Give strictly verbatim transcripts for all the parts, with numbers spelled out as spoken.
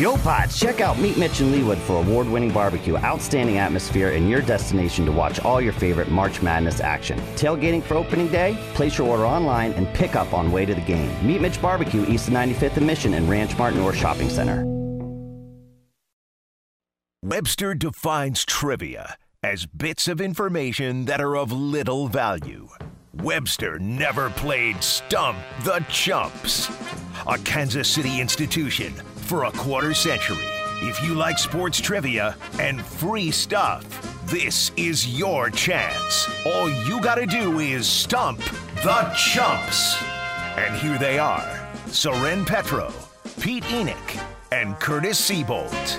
Yo, Pots, check out Meet Mitch in Leawood for award-winning barbecue, outstanding atmosphere, and your destination to watch all your favorite March Madness action. Tailgating for opening day? Place your order online and pick up on way to the game. Meet Mitch Barbecue, east of ninety-fifth and Mission and Ranch Mart North Shopping Center. Webster defines trivia as bits of information that are of little value. Webster never played Stump the Chumps, a Kansas City institution for a quarter century. If you like sports trivia and free stuff, this is your chance. All you gotta do is stump the Chumps. And here they are, Soren Petro, Pete Enoch, and Curtis Seabolt.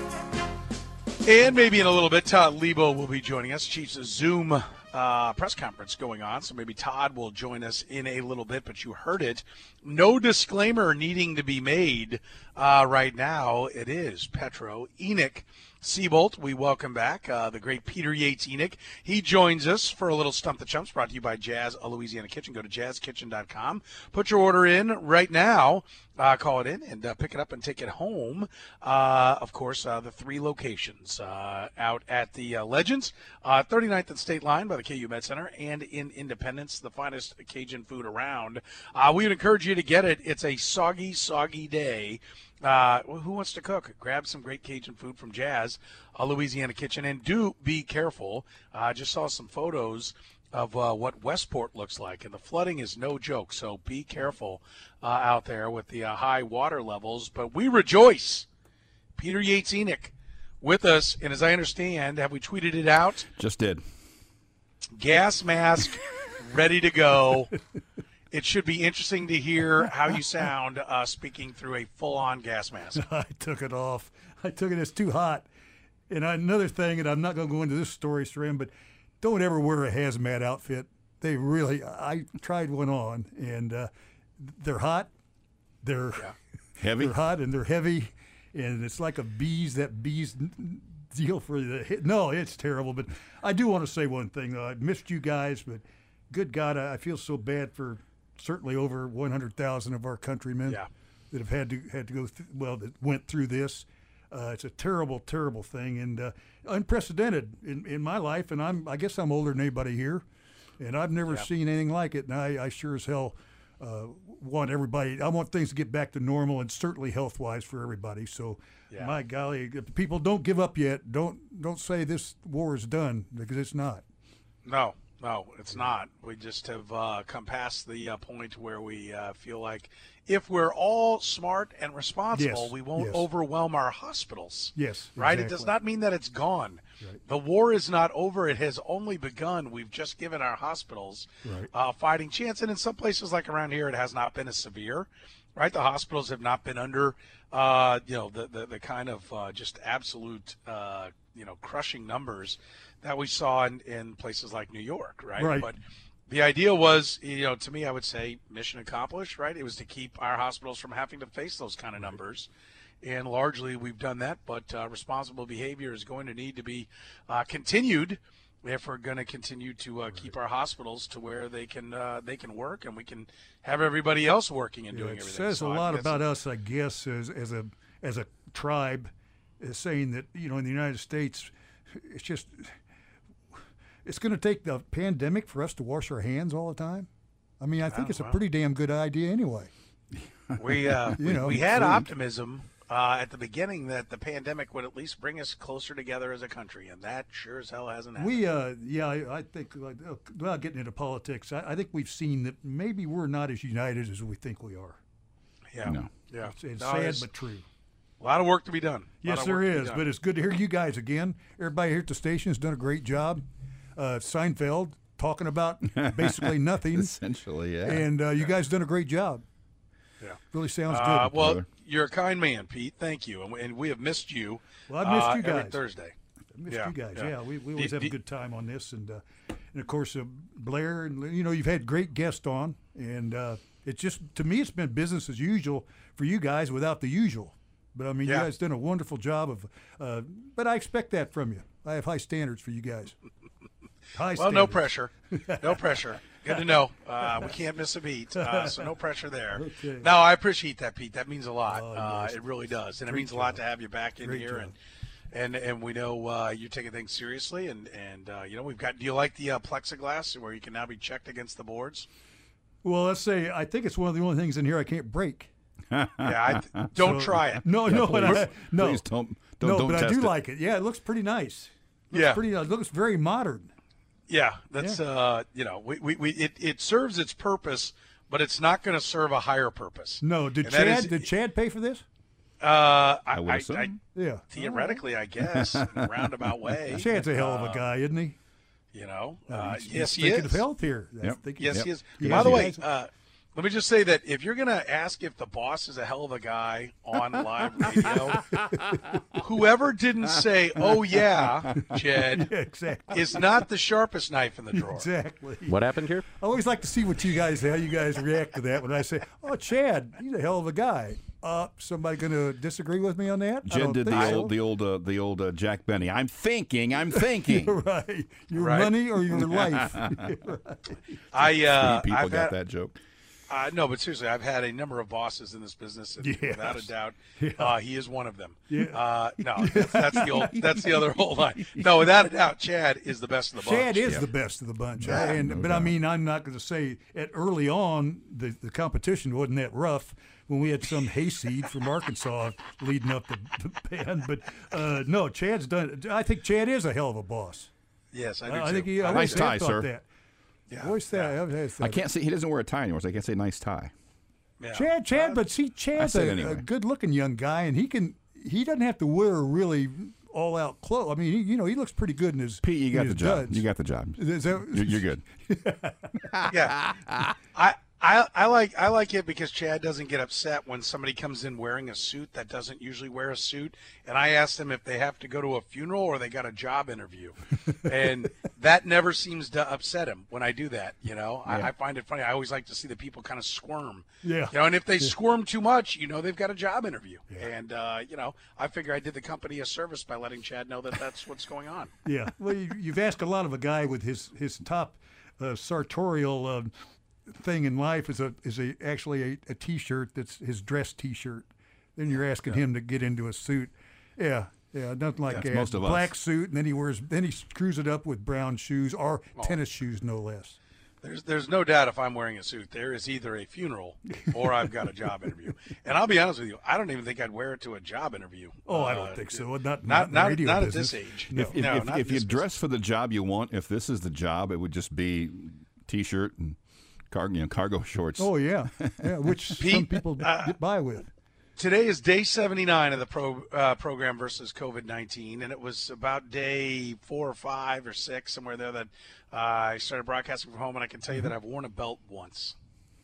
And maybe in a little bit, Todd Lebo will be joining us. Chiefs Zoom uh, press conference going on, so maybe Todd will join us in a little bit, but you heard it. No disclaimer needing to be made uh, right now. It is Petro, Enoch, Seabolt. We welcome back uh, the great Peter Yates Enoch. He joins us for a little Stump the Chumps brought to you by Jazz, a Louisiana Kitchen. Go to jazz kitchen dot com. Put your order in right now. Uh, call it in and uh, pick it up and take it home. Uh, of course, uh, the three locations uh, out at the uh, Legends, uh, thirty-ninth and State Line by the K U Med Center, and in Independence, the finest Cajun food around. Uh, we would encourage you to get it. It's a soggy, soggy day. Uh, who wants to cook? Grab some great Cajun food from Jazz, a Louisiana Kitchen, and do be careful. I uh, just saw some photos of uh, what Westport looks like, and the flooding is no joke, so be careful uh, out there with the uh, high water levels. But we rejoice. Peter Yates Enoch with us, and as I understand, have we tweeted it out? Just did. Gas mask ready to go. It should be interesting to hear how you sound uh, speaking through a full-on gas mask. I took it off. I took it. It's too hot. And another thing, and I'm not going to go into this story, Srim, but don't ever wear a hazmat outfit. They really, I tried one on, and uh, they're hot. They're yeah. heavy. They're hot, and they're heavy, and it's like a bees, that bees deal for the, no, it's terrible. But I do want to say one thing, though. I missed you guys, but good God, I feel so bad for certainly over one hundred thousand of our countrymen yeah. that have had to had to go through, well, that went through this. Uh, it's a terrible, terrible thing, and uh, unprecedented in, in my life. And I'm, I guess I'm older than anybody here, and I've never yeah. seen anything like it. And I, I sure as hell uh, want everybody. I want things to get back to normal, and certainly health-wise for everybody. So, yeah. my golly, people, don't give up yet. Don't don't say this war is done, because it's not. No. No, it's not. We just have uh, come past the uh, point where we uh, feel like if we're all smart and responsible, yes, we won't yes. overwhelm our hospitals. Yes, right? exactly. It does not mean that it's gone. Right. The war is not over. It has only begun. We've just given our hospitals right. uh, fighting chance. And in some places like around here, it has not been as severe. Right? The hospitals have not been under, uh, you know, the, the, the kind of uh, just absolute, uh, you know, crushing numbers that we saw in, in places like New York, right? Right. But the idea was, you know, to me, I would say mission accomplished, right? It was to keep our hospitals from having to face those kind of right. numbers. And largely we've done that, but uh, responsible behavior is going to need to be uh, continued if we're going to continue to uh, right. keep our hospitals to where they can uh, they can work and we can have everybody else working and yeah, doing it everything. It says so a lot I about us, I guess, as, as a as a tribe, is saying that, you know, in the United States, it's just – it's going to take the pandemic for us to wash our hands all the time. I mean, I think oh, it's wow. a pretty damn good idea anyway. We uh, you we, know, we had food. optimism uh, at the beginning that the pandemic would at least bring us closer together as a country, and that sure as hell hasn't happened. We, uh, yeah, I, I think, like, without getting into politics, I, I think we've seen that maybe we're not as united as we think we are. Yeah, no. yeah. It's, it's no, sad but true. A lot of work to be done. Yes, there is, but it's good to hear you guys again. Everybody here at the station has done a great job. Uh, Seinfeld talking about basically nothing. Essentially, yeah. And uh, you guys done a great job. Yeah. Really sounds good. Uh, well, brother. You're a kind man, Pete. Thank you. And we, and we have missed you. Well, I've missed uh, you guys. every Thursday. I missed Yeah, you guys. yeah. Yeah, we, we always Do- have do- a good time on this. And, uh, and of course, uh, Blair, and you know, you've had great guests on. And uh, it's just, to me, it's been business as usual for you guys without the usual. But, I mean, Yeah. you guys done a wonderful job of, uh, but I expect that from you. I have high standards for you guys. High Well, standards. no pressure. No pressure. Good to know. Uh, we can't miss a beat, uh, so no pressure there. Okay. No, I appreciate that, Pete. That means a lot. Oh, uh, yes. It really does, and Great it means a lot job. to have you back in Great here, job. and and and we know uh, you're taking things seriously, and and uh, you know we've got. Do you like the uh, plexiglass where you can now be checked against the boards? Well, let's say I think it's one of the only things in here I can't break. Yeah, I th- don't So- try it. No, no, but I, no, Please don't don't, no, don't but I test do it. like it. Yeah, it looks pretty nice. Looks Yeah. pretty. It looks very modern. Yeah, that's uh, you know, we, we, we it, it serves its purpose, but it's not going to serve a higher purpose. No, did And that Chad? is- did Chad pay for this? Uh, I, I would I, assume. I Yeah. theoretically, I guess, in a roundabout way. Chad's a hell of a Uh, guy, isn't he? You know, Uh, uh, he's- yes, he's he thinking is. of health here. I Yep. think Yes, he's- he is. Yes, By the he way, is. uh, let me just say that if you're going to ask if the boss is a hell of a guy on live radio, whoever didn't say, "Oh yeah, Jed," Yeah, exactly. is not the sharpest knife in the drawer. Exactly. What happened here? I always like to see what you guys, how you guys react to that when I say, "Oh, Chad, he's a hell of a guy." Uh, somebody going to disagree with me on that? I Jed don't did think the so. old the old uh, the old uh, Jack Benny. I'm thinking. I'm thinking. Right. Your Right. money or your life. I uh, Three people I've got had, that joke. Uh, no, but seriously, I've had a number of bosses in this business, and Yes. without a doubt, Yeah. uh, he is one of them. Yeah. Uh, no, that's, that's the old, that's the other whole line. No, without a doubt, Chad is the best of the bunch. Chad is the best of the bunch. Yeah, and, no but I doubt. mean, I'm not going to say at early on the, the competition wasn't that rough when we had some hayseed from Arkansas leading up the, the band. But uh, no, Chad's done. I think Chad is a hell of a boss. Yes, I do I, I too. think he. I I always Nice tie, have thought sir. that. Yeah, I always thought. yeah. I always thought I can't say he doesn't wear a tie anymore, so I can't say nice tie. Yeah. Chad, Chad, but see, Chad's said a, anyway. a good-looking young guy, and he can. He doesn't have to wear really all-out clothes. I mean, he, you know, he looks pretty good in his. Pete, you in got his the job. duds. You got the job. Is that- You're, you're good. Yeah, I, I I like I like it because Chad doesn't get upset when somebody comes in wearing a suit that doesn't usually wear a suit. And I asked him if they have to go to a funeral or they got a job interview, and that never seems to upset him when I do that. You know, I, I find it funny. I always like to see the people kind of squirm. Yeah. You know, and if they squirm too much, you know, they've got a job interview. And uh, you know, I figure I did the company a service by letting Chad know that that's what's going on. Yeah. Well, you, you've asked a lot of a guy with his his top uh, sartorial uh, thing in life is a is a actually a, a T-shirt that's his dress T-shirt. Then you're asking him to get into a suit. Yeah. Yeah, nothing like That's that. most of us. Black suit, and then he wears, then he screws it up with brown shoes or tennis shoes, no less. There's there's no doubt if I'm wearing a suit, there is either a funeral or I've got a job interview. And I'll be honest with you, I don't even think I'd wear it to a job interview. Oh, I Uh, don't think so. Not not, Not in the not, radio not at business. this age. No. If, no, if, not if in you this dress for the job you want, if this is the job, it would just be T-shirt and car, you know, cargo shorts. Oh yeah, yeah. Which some Pete, people uh, get by with. Today is day seventy-nine of the pro, uh, program versus COVID nineteen, and it was about day four or five or six, somewhere there, that uh, I started broadcasting from home, and I can tell you that I've worn a belt once.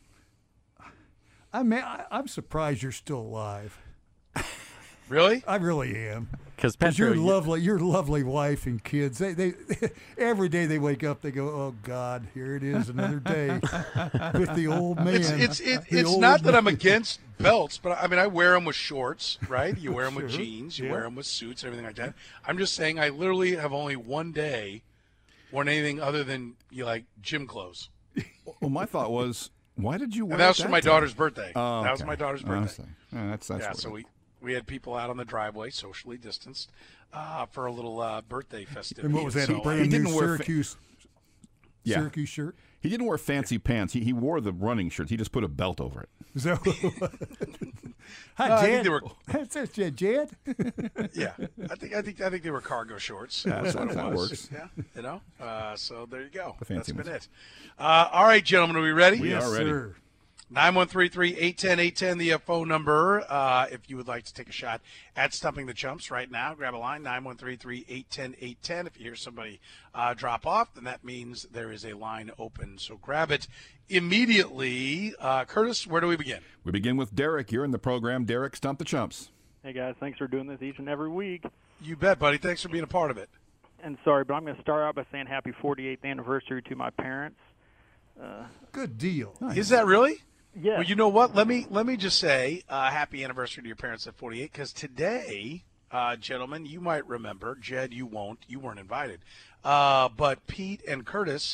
I mean, I, I'm surprised you're still alive. Really? I really am. Because Because your Petro, you- lovely, your lovely wife and kids, they, they, every day they wake up, they go, "Oh God, here it is, another day with the old man." It's it's it, The it's old not that man. I'm against belts, but I mean I wear them with shorts, right? You wear them with Sure, jeans, you yeah. wear them with suits, everything like that. I'm just saying I literally have only one day worn anything other than you like gym clothes, Well, my thought was, why did you wear and that was it for my day? daughter's birthday. Oh, That was okay. my daughter's Oh, birthday. I see. Yeah, that's that's Yeah, what so it- we we had people out on the driveway, socially distanced, uh, for a little uh, birthday festivity. And what was that? So, a brand He new didn't wear fa- Syracuse, Yeah. Syracuse shirt. He didn't wear fancy pants. He he wore the running shirts. He just put a belt over it. Is that? Hi, No, I think Jed. they were- That's it, Jed. Jed. yeah, I think I think I think they were cargo shorts. Yeah, That's that- what it that was. works. Yeah, you know. Uh, so there you go. The fancy That's been ones. it. Uh, all right, gentlemen, are we ready? We yes, are ready. sir. nine one three three, eight one zero, eight one zero, the uh, phone number. Uh, if you would like to take a shot at Stumping the Chumps right now, grab a line, nine one three three, eight one zero, eight one zero. If you hear somebody uh, drop off, then that means there is a line open. So grab it immediately. Uh, Curtis, where do we begin? We begin with Derek. You're in the program. Derek, Stump the Chumps. Hey guys, thanks for doing this each and every week. You bet, buddy. Thanks for being a part of it. And sorry, but I'm going to start out by saying happy forty-eighth anniversary to my parents. Good deal. Is that really? Yeah. Well, you know what? Let me let me just say uh, happy anniversary to your parents at forty-eight, because today, uh, gentlemen, you might remember. Jed, you won't. You weren't invited. Uh, but Pete and Curtis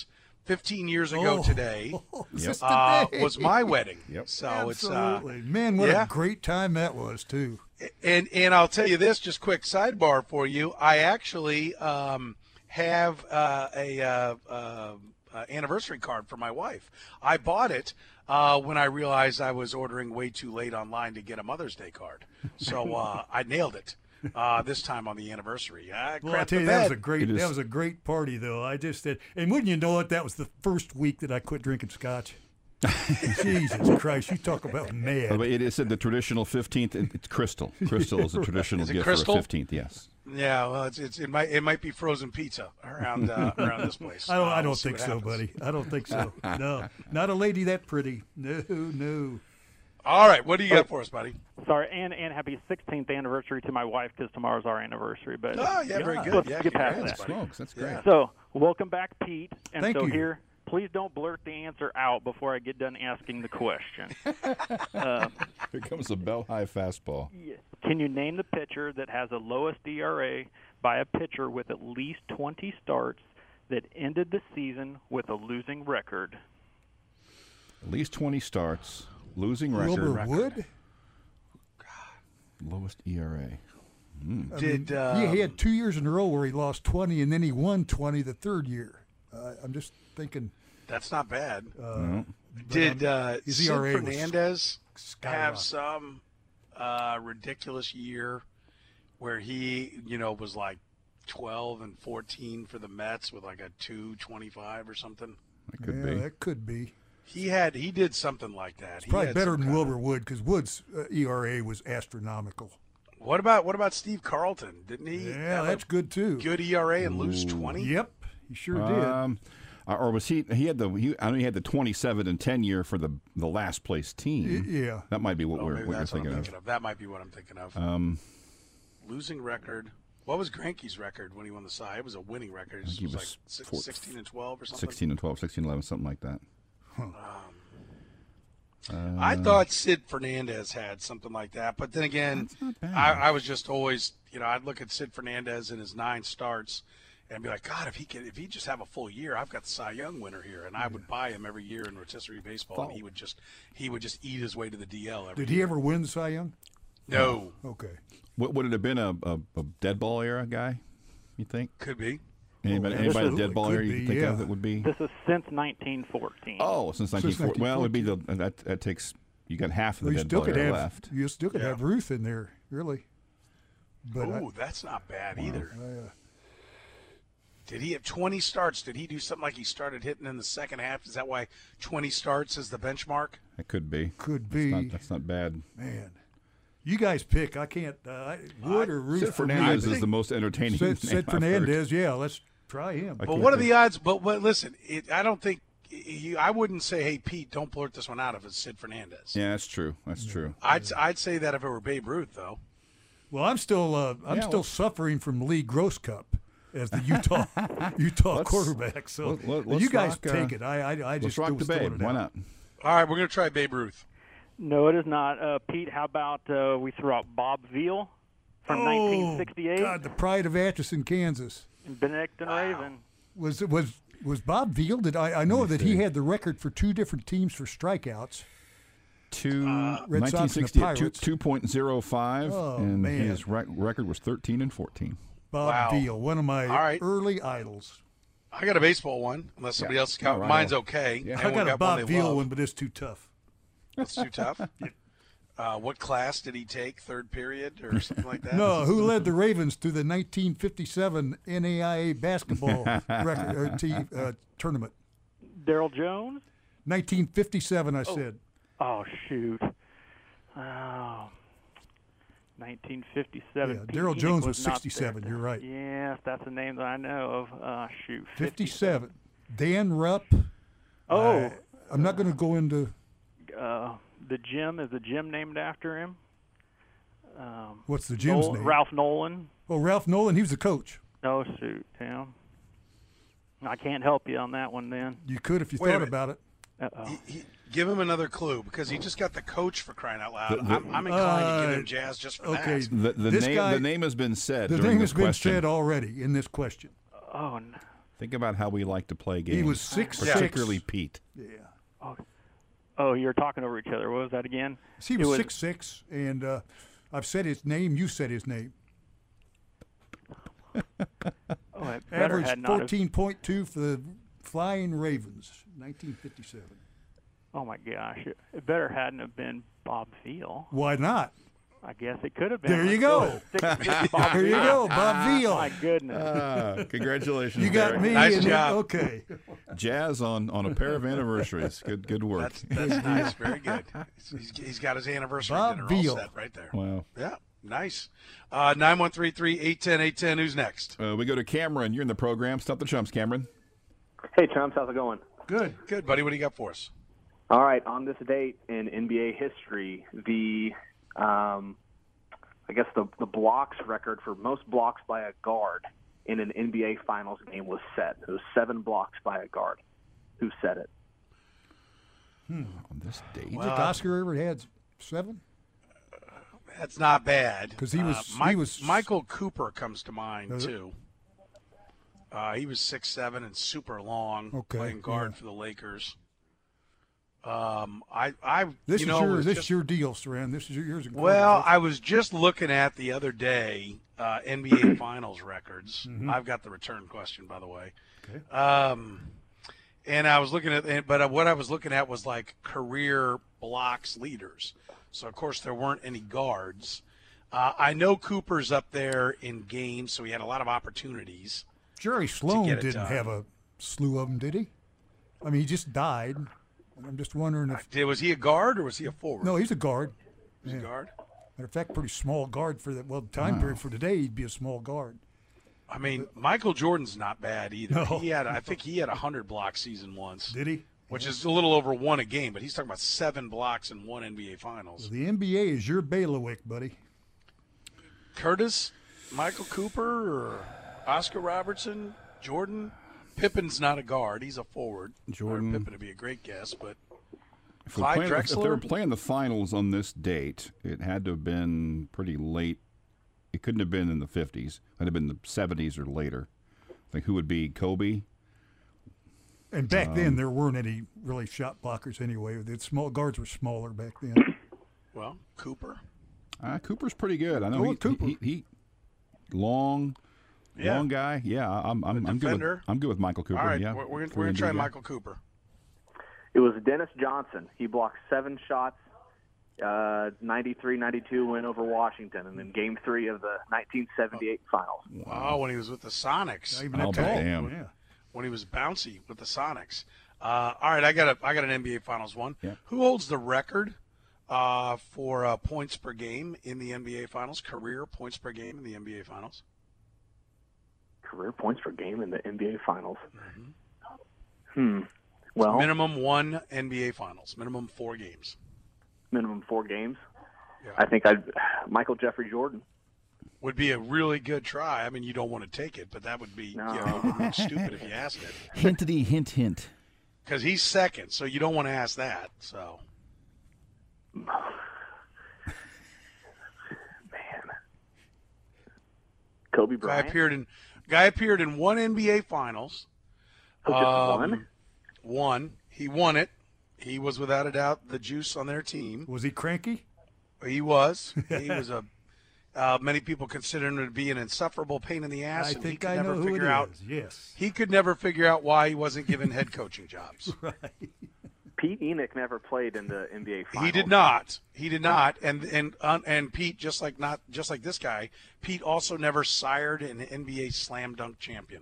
fifteen years ago Oh, today, is Yep. this uh, today? was my wedding. Yep. So Absolutely. it's uh, Man, what yeah. a great time that was, too. and and I'll tell you this, just quick sidebar for you. I actually um, have uh, a uh, uh, uh, anniversary card for my wife. I bought it uh, when I realized I was ordering way too late online to get a Mother's Day card. So uh, I nailed it uh, this time on the anniversary. I Well, I crapped tell the you, that was bed. a great It is- that was a great party, though. I just did, and wouldn't you know it, that was the first week that I quit drinking scotch. Jesus Christ, you talk about By the mad. way, it is the traditional fifteenth. it- It's crystal. Crystal is a traditional Is it gift crystal? for a fifteenth. Yes. Yeah, well, it's, it's it might it might be frozen pizza around uh, around this place. I don't. Uh, I we'll don't see think what so, happens. buddy. I don't think so. No, not a lady that pretty. No, no. All right, what do you got for us, buddy? Sorry, and and happy sixteenth anniversary to my wife because tomorrow's our anniversary. But Oh, yeah, very good. Let's Yeah, get past congrats, that. buddy. Smokes. That's great. Yeah. So, welcome back, Pete. And Thank so you. here, please don't blurt the answer out before I get done asking the question. uh, Here comes a bell high fastball. can you name the pitcher that has the lowest E R A by a pitcher with at least twenty starts that ended the season with a losing record? At least twenty starts, losing record, Wilbur Wood. lowest E R A. I Did, mean, um, he had two years in a row where he lost twenty, and then he won twenty the third year. Uh, I'm just thinking. That's not bad. Uh, Did uh, his Sid E R A was Fernandez have skyrocket. some uh, ridiculous year where he, you know, was like twelve and fourteen for the Mets with like a two twenty-five or something? That could yeah, be. that could be. He had he did something like that. He Probably had better some than kind of- Wilbur Wood because Wood's uh, E R A was astronomical. What about what about Steve Carlton? Didn't he? Yeah, have that's a good too. good E R A and lose twenty. Yep, he sure did. Um, or or was he? He had the. He, I know he had the twenty-seven and ten year for the the last place team. Y- yeah. That might be what Oh, we're maybe what you're that's what I'm thinking thinking of. of. That might be what I'm thinking of. Um, Losing record. What was Greinke's record when he won the Cy? It was a winning record. It think he was, was like six, four- sixteen and twelve or something. sixteen and twelve, sixteen and eleven, something like that. I thought Sid Fernandez had something like that, but then again, not bad. I, I was just always, you know, I'd look at Sid Fernandez and his nine starts, and be like, God, if he could, if he just have a full year, I've got the Cy Young winner here, and I would buy him every year in rotisserie baseball, and he would just, he would just eat his way to the D L every Did he year. ever win the Cy Young? No, Okay. What would it have been? A, a, a dead ball era guy? You think? could be. Anybody, yeah, anybody in absolutely dead ball could era you be, can think yeah. of that would be? This is since nineteen fourteen. Oh, since nineteen forty. Well, it would be the that that takes you got half of the Well, you dead still ball could era have left. you still could Yeah. have Ruth in there, really. But I- Ooh, that's not bad either. I, uh, Did he have twenty starts? Did he do something like he started hitting in the second half? Is that why twenty starts is the benchmark? It could be. could That's be. not, that's not bad. Man, you guys pick. I can't. Uh, I- Wood or Ruth? Sid for me. Fernandez I is think- the most entertaining. Sid, name Sid I've heard. Fernandez. Yeah, let's try him. I But can't what are think- the odds? But, but listen, it, I don't think you, I wouldn't say, "Hey, Pete, don't blurt this one out." If it's Sid Fernandez, Yeah, that's true. That's true. I'd I'd say that if it were Babe Ruth, though. Well, I'm still. Uh, I'm Yeah, still well- suffering from Lee Gross Cup as the Utah Utah Let's- quarterback. So let- let- let's you guys rock, uh, take it. I I, I Let's just rock the was throwing babe. it Why out. not? All right, we're gonna try Babe Ruth. No, it is not. Uh, Pete, how about uh, we throw out Bob Veal from Oh, nineteen sixty-eight? God, the pride of Atchison, Kansas. And Benedictine Raven. Was was was Bob Veal? Did I? I know that he had the record for two different teams for strikeouts. Two, Red Sox and the nineteen sixty at two, Pirates. two point oh five, Oh, and man. his rec- record was thirteen and fourteen. Bob Wow. Veal, one of my All right. early idols. I got a baseball one, unless somebody Yeah. else count. All right. Mine's okay. Yeah. I Anyone got a one Bob they Veal love? one, but it's too tough. That's too tough. Uh, what class did he take? Third period or something like that? No, who led the Ravens to the nineteen fifty-seven N A I A basketball record or t, uh, tournament? Daryl Jones? nineteen fifty-seven, I said. Oh, shoot. Oh. nineteen fifty-seven. Yeah, Pete Daryl Enoch Jones was not sixty-seven, there. you're right. Yes, that's the name that I know of. Uh, shoot. fifty-seven. Dan Rupp. Oh, I, I'm not going to go into uh, the gym, is the gym named after him? Um, what's the gym's Nol- name. Ralph Nolan. Oh, Ralph Nolan. He was the coach. No, shoot, Tim. I can't help you on that one then. You could if you Wait a thought minute. about it. Uh-oh. He, he, give him another clue because he just got the coach for crying out loud. The- the- I'm, I'm inclined to give Uh, him Jazz just for okay. that. The, the This name guy- the name has been said. The during name this has been question. said already in this question. Oh, n- Think about how we like to play games. He was six particularly six. Pete. Yeah. Oh, oh, you're talking over each other. What was that again? He It was, was six six, and uh, I've said his name. You said his name. Oh, it better Averaged had not have- fourteen point two for the Flying Ravens, nineteen fifty-seven. Oh my gosh! It, it better hadn't have been Bob Veal. Why not? I guess it could have been. There you Let's go. with six, six Bob There you Veal. go, Bob Veal. My goodness. Ah, congratulations. You got Derek. me. Nice and then- job. okay. Jazz on, on a pair of anniversaries. Good good work. That's, that's nice. Very good. He's, he's got his anniversary Bob dinner Veal. all set right there. Wow. Yeah, nice. Uh, nine one three three, eight one zero, eight one zero. Who's next? Uh, we go to Cameron. You're in the program. Stop the chumps, Cameron. Hey, Chumps, how's it going? Good. Good, buddy. What do you got for us? All right, on this date in N B A history, the um, I guess the the blocks record for most blocks by a guard in an N B A Finals game was set. It was seven blocks by a guard. Who set it? On this date. You think Oscar ever had seven? That's not bad. 'Cause he was- Uh, he Mike- was- Michael Cooper comes to mind, Does it? too. Uh, he was six seven and super long, Okay, playing guard yeah. for the Lakers. Um, I, I, This you is know, your was this just- is your deal, Saran. This is your, yours. and Well, Carter's. I was just looking at the other day uh, N B A Finals records. I've got the return question, by the way. Okay. Um, and I was looking at, and- but what I was looking at was like career blocks leaders. So of course there weren't any guards. Uh, I know Cooper's up there in games, so he had a lot of opportunities. Jerry Sloan get it didn't done. have a slew of them, did he? I mean, he just died. And I'm just wondering if. Did, was he a guard or was he a forward? No, he's a guard. he was yeah. a guard. Matter of fact, pretty small guard for that. Well, the time period for today, he'd be a small guard. I mean, Michael Jordan's not bad either. No. He had, I think he had a hundred block season once. Did he? Which is a little over one a game, but he's talking about seven blocks in one N B A Finals. The N B A is your bailiwick, buddy. Curtis, Michael Cooper, or Oscar Robertson, Jordan. Pippen's not a guard; he's a forward. Jordan. Or Pippen would be a great guess, but If, we're Clyde playing, if they were Drexler? playing the finals on this date, it had to have been pretty late. It couldn't have been in the fifties. It had to have been the seventies or later. I think who would be Kobe? And back Um, then, there weren't any really shot blockers anyway. The small guards were smaller back then. well, Cooper. Uh, Cooper's pretty good. I know Go he, with Cooper. he, he, he long, Yeah. long guy. Yeah, I'm I'm, I'm good. With, defender. I'm good with Michael Cooper. All right, yeah, we're, we're, If we're going gonna to try do that. Michael Cooper. It was Dennis Johnson. He blocked seven shots, uh, ninety-three ninety-two win over Washington, and then Game Three of the nineteen seventy-eight Finals. Oh, when he was with the Sonics. Not even I'll that bet tall. damn. Yeah. When he was bouncy with the Sonics. Uh, all right, I got a I got an N B A Finals one. Yeah. Who holds the record uh, for uh, points per game in the N B A Finals? Career points per game in the N B A Finals? Career points per game in the N B A Finals. Hmm. Well, Minimum one N B A Finals. Minimum four games. minimum four games. Yeah. I think I'd Michael Jeffrey Jordan. Would be a really good try. I mean, you don't want to take it, but that would be No. you know, it would look stupid if you asked it. Hintity hint hint. Because he's second, so you don't want to ask that. So Man. Kobe guy Bryant. appeared in guy appeared in one N B A Finals. Oh, just Um, one? One. He won it. He was without a doubt the juice on their team. Was he cranky? He was. He was a. Uh, many people consider him to be an insufferable pain in the ass. I and he think could I never know who it figure out. is. Yes. He could never figure out why he wasn't given head coaching jobs. Pete Enoch never played in the N B A Finals. He did not. He did not. And and uh, and Pete, just like not just like this guy, Pete also never sired an N B A slam dunk champion.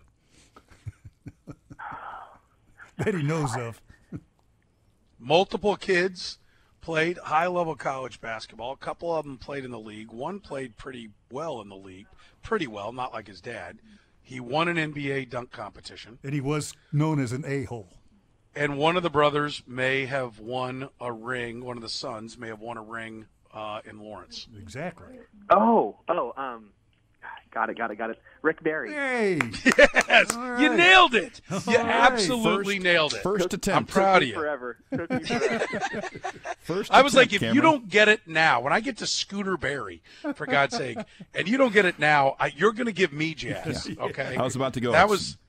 That he knows of. Multiple kids played high-level college basketball. A couple of them played in the league. One played pretty well in the league, pretty well, not like his dad. He won an N B A dunk competition, And he was known as an a-hole. and one of the brothers may have won a ring. One of the sons may have won a ring uh, in Lawrence. Exactly. Oh, oh, um, got it, got it, got it. Rick Barry. Hey. Yes, All you right. nailed it. You All right. absolutely First- nailed it. First I'm attempt. proud of Took me you. Forever. Took me forever. First I was like, attempt, if Cameron. you don't get it now, when I get to Scooter Barry, for God's sake, and you don't get it now, I, you're going to give me jazz. Okay. I was about to go. That was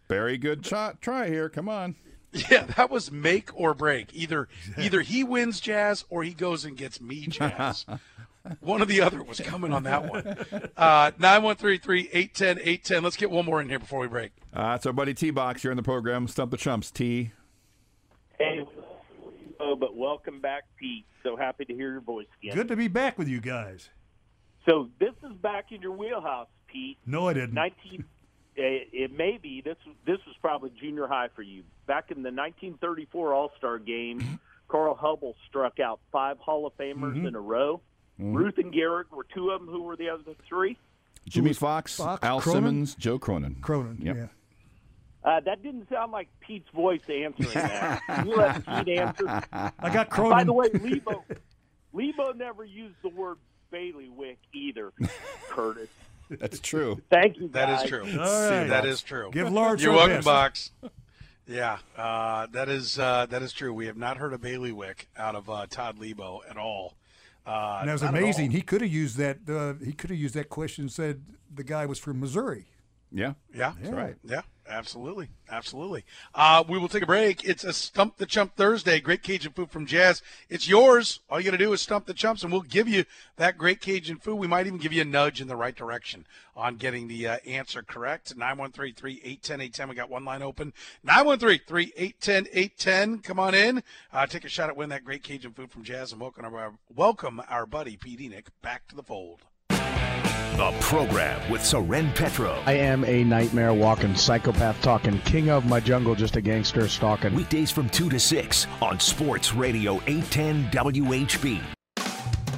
Very good shot. Try here. Come on. Yeah, that was make or break. Either either he wins Jazz or he goes and gets me Jazz. One or the other was coming on that one. Uh, nine one three, three eight one zero, eight one zero. Let's get one more in here before we break. Uh, it's our buddy T-Box. You're in the program. Stump the Chumps. T. Hey, oh, but welcome back, Pete. So happy to hear your voice again. Good to be back with you guys. So this is back in your wheelhouse, Pete. No, I didn't. nineteen It, it may be. This this was probably junior high for you. Back in the nineteen thirty-four All-Star game, Carl Hubble struck out five Hall of Famers Mm-hmm. in a row. Mm-hmm. Ruth and Garrett were two of them. Who were the other three? Jimmy Fox, Fox, Al Cronin? Simmons, Joe Cronin. Cronin, Yep. yeah. Uh, that didn't sound like Pete's voice answering that. You let Pete answer. I got Cronin. By the way, Lebo, Lebo never used the word bailiwick either, Curtis. That's true. Thank you, That guys. is true. All right. That is true. Give Lawrence You're our welcome, best. Box. Yeah, uh, that is uh, that is true. We have not heard a bailiwick out of uh, Todd Lebo at all. Uh, And that was not at amazing. all. He could have used that. Uh, he could have used that question and said the guy was from Missouri. Yeah. Yeah, That's right. Yeah, absolutely, absolutely. Uh, we will take a break. It's a Stump the Chump Thursday. Great Cajun food from Jazz. It's yours. All you got to do is stump the chumps, and we'll give you that great Cajun food. We might even give you a nudge in the right direction on getting the uh, answer correct. nine one three, three eight one zero, eight one zero. We got one line open. nine one three, three eight one zero, eight one zero. Come on in. Uh, take a shot at winning that great Cajun food from Jazz, and welcome our, welcome our buddy Pete Enoch back to the fold. The program with Soren Petro. I am a nightmare walking, psychopath talking, king of my jungle, just a gangster stalking. Weekdays from two to six on Sports Radio eight ten W H B. All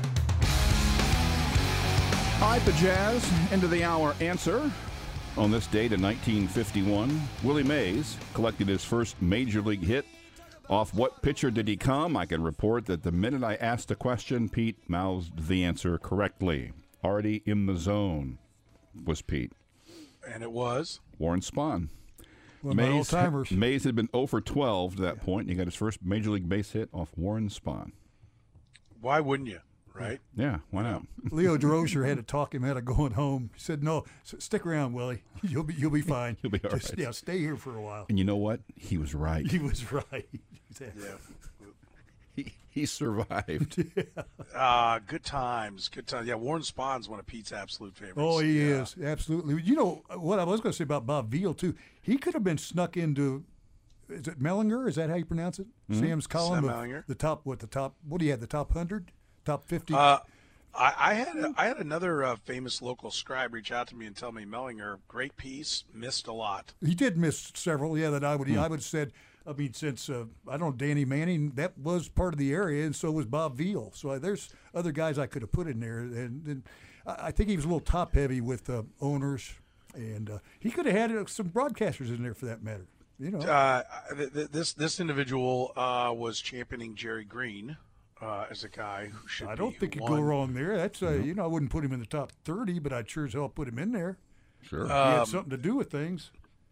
right, the Jazz, end of the hour answer. On this date in nineteen fifty-one, Willie Mays collected his first major league hit. Off what pitcher did he come? I can report that the minute I asked a question, Pete mouthed the answer correctly. Already in the zone was Pete. And it was? Warren Spahn. One of my Mays, old-timers. Mays had been oh for twelve to that point, and he got his first major league base hit off Warren Spahn. Why wouldn't you, right? Yeah, why not? Leo Drosier had to talk him out of going home. He said, "No, s- stick around, Willie. You'll be you'll be fine. You'll be all Just, right." Yeah, stay here for a while." And you know what? He was right. He was right. Exactly. Yeah. He, he survived. Uh, good times, good times. Yeah, Warren Spahn's one of Pete's absolute favorites. Oh, he yeah. is absolutely. You know what I was going to say about Bob Veal too. He could have been snuck into. Is it Mellinger? Is that how you pronounce it? Sam's column Sam of Mellinger. the top. What the top? What do you have? The top hundred, top fifty. Uh, I, I had I had another uh, famous local scribe reach out to me and tell me Mellinger, great piece, missed a lot. He did miss several. Yeah, that I Hmm. would. I would have said. I mean, since uh, I don't know Danny Manning, that was part of the area, and so was Bob Veal. So uh, there's other guys I could have put in there, and, and I I think he was a little top heavy with uh, owners, and uh, he could have had uh, some broadcasters in there for that matter. You know, Uh, th- th- this this individual uh, was championing Jerry Green uh, as a guy who should. I don't be think you'd one. go wrong there. That's uh, you know, I wouldn't put him in the top thirty, but I'd sure as hell put him in there. Sure. He Um, had something to do with things.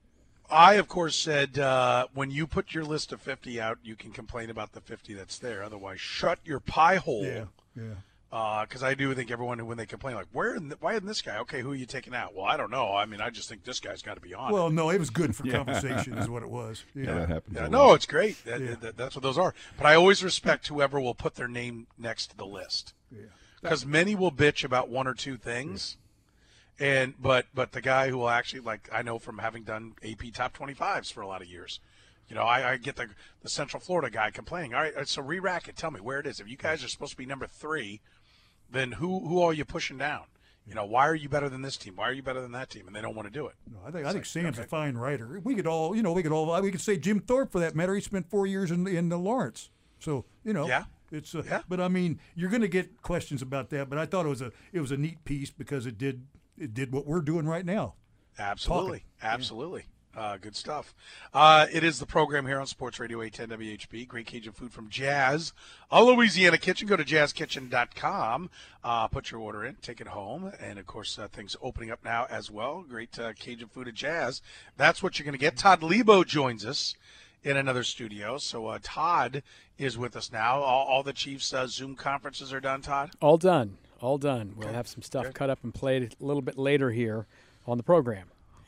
I, of course, said uh, when you put your list of fifty out, you can complain about the fifty that's there. Otherwise, shut your pie hole. Yeah, yeah. Because I do think everyone, who when they complain, like, where, in the, why isn't this guy? Okay, who are you taking out? Well, I don't know. I mean, I just think this guy's got to be on. Well, it. no, it was good for conversation, is what it was. yeah, Yeah. that happens. Yeah, a no, lot. it's great. That, Yeah. that- that's what those are. But I always respect whoever will put their name next to the list. Because many will bitch about one or two things. And but but the guy who will actually, like, I know from having done A P top twenty-fives for a lot of years, you know, I, I get the the Central Florida guy complaining. All right, so re-rack it. Tell me where it is. If you guys are supposed to be number three, then who who are you pushing down? You know, why are you better than this team? Why are you better than that team? And they don't want to do it. No, I think I think like, Sam's okay. a fine writer. We could all, you know, we could all, we could say Jim Thorpe for that matter. He spent four years in in the Lawrence, so you know, Yeah. It's uh, Yeah. But I mean, you're going to get questions about that. But I thought it was a it was a neat piece because it did it did what we're doing right now. Absolutely. Talking. Absolutely. Uh, good stuff. Uh, it is the program here on Sports Radio eight ten W H B. Great Cajun food from Jazz, a Louisiana kitchen. Go to jazz kitchen dot com. Uh, put your order in, take it home. And, of course, uh, things opening up now as well. Great uh, Cajun food at Jazz. That's what you're going to get. Todd Lebo joins us in another studio. So uh, Todd is with us now. All, all the Chiefs' uh, Zoom conferences are done, Todd? All done. All done. We'll Okay. have some stuff Good. cut up and played a little bit later here on the program.